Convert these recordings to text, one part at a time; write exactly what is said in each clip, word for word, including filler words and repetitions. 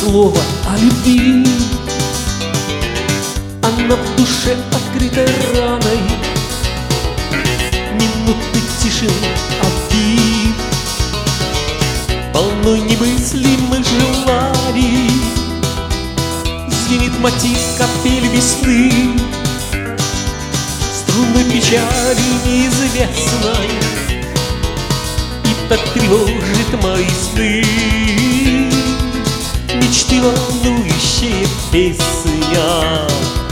слова о любви. Она в душе открытой раной, минуты тишины обид, полной немыслимых желаний. Звенит мотив капель весны, струны печали неизвестной, и так тревожит мои сны. Мечты волнующие песня.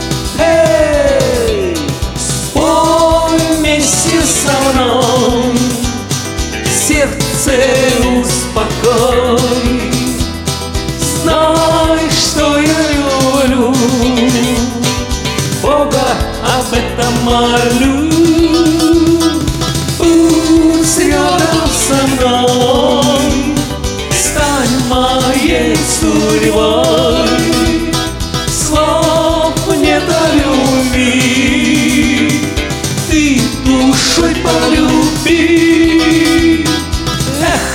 Эй, спой вместе со мной, сердце успокой. Знай, что я люблю, Бога об этом молю. Пусть рядом со мной, стань моей судьбой. Слов нет о любви, ты душой полюби. Эх!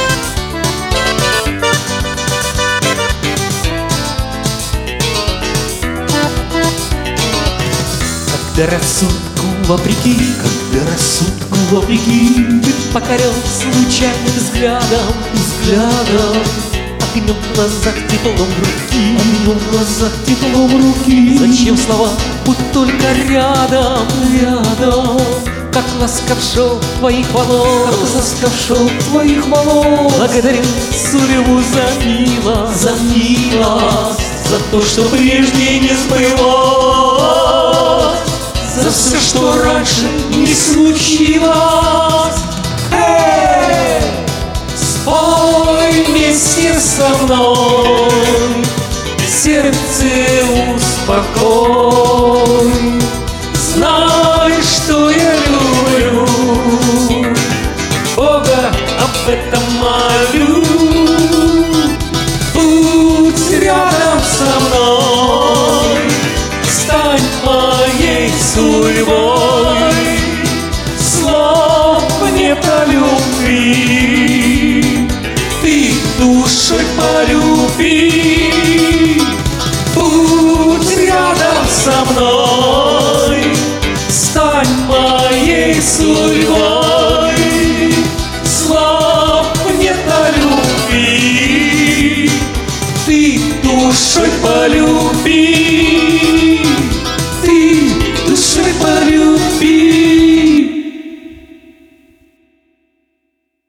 Когда рассудку вопреки, когда рассудку вопреки, ты покорен случайным взглядом, взглядом. Огнем в глазах, теплом руки, огнем в глазах, теплом руки. Зачем слова, будь только рядом, рядом. Как ласков шел твоих волос, как ласков шел твоих волос. Благодарю судьбу за милость, за милость, за то, что прежде не сбылось, за все, что раньше не случилось. Эй! Спой вместе со мной, сердце успокой. Знай, что я люблю, Бога об этом молю. Будь рядом со мной, стань моей судьбой. Слов нет о любви, ты душой полюби. Будь рядом со мной, стань моей судьбой.